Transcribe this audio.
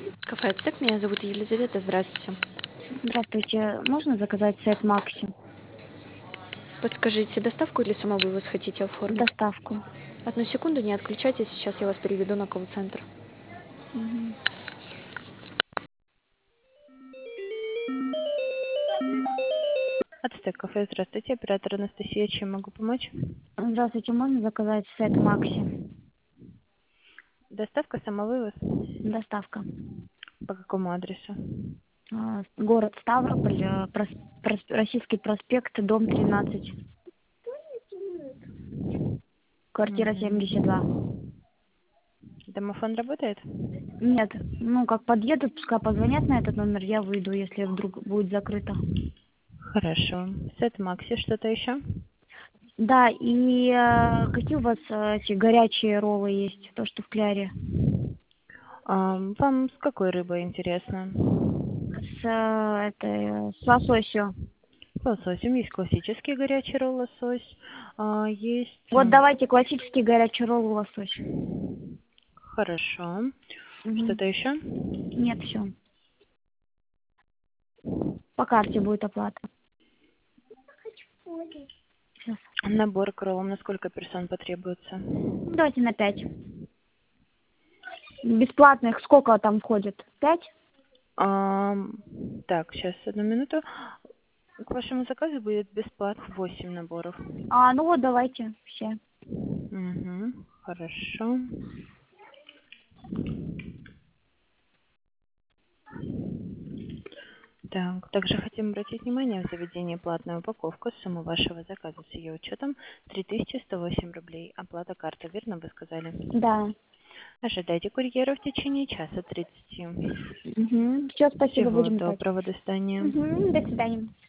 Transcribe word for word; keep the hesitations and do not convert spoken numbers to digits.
Кафе «Ацтек», меня зовут Елизавета, здравствуйте. Здравствуйте, можно заказать сет Макси? Подскажите, доставку или самовывоз хотите оформить? Доставку. Одну секунду, не отключайтесь, сейчас я вас переведу на колл-центр. Мгм. Ацтек кафе, здравствуйте, оператор Анастасия, чем могу помочь? Здравствуйте, можно заказать сет Макси? Доставка, самовывоз. Доставка. По какому адресу? А, Город Ставрополь, э, прос- прос- Российский проспект, дом тринадцать, квартира семьдесят два. Мгм. Домофон работает? Нет, ну как подъедут, пускай позвонят на этот номер, я выйду, если вдруг будет закрыто. Хорошо. Сет Макси, что-то еще? Да, и э, какие у вас э, эти горячие роллы есть, то, что в кляре? А, вам с какой рыбой интересно? С, э, это, с лососью. С лососем есть классический горячий ролл лосось, а, есть... Вот м, давайте классический горячий ролл лосось. Хорошо. Мгм. Что-то еще? Нет, все. По карте будет оплата. Сейчас. Набор к роллам на сколько персон потребуется? Давайте на пять. Бесплатных сколько там входит? Пять? Ам, так, сейчас, одну минуту. К вашему заказу будет бесплатно восемь наборов. А, ну вот давайте все. Угу, хорошо. Так, также хотим обратить внимание, в заведении платная упаковка, сумма вашего заказа с ее учетом три тысячи сто восемь рублей. Оплата карта, верно вы сказали? Да. Ожидайте курьера в течение часа тридцати. Угу. Все, спасибо, Всего будем ждать. доброго, до свидания. Угу. До свидания.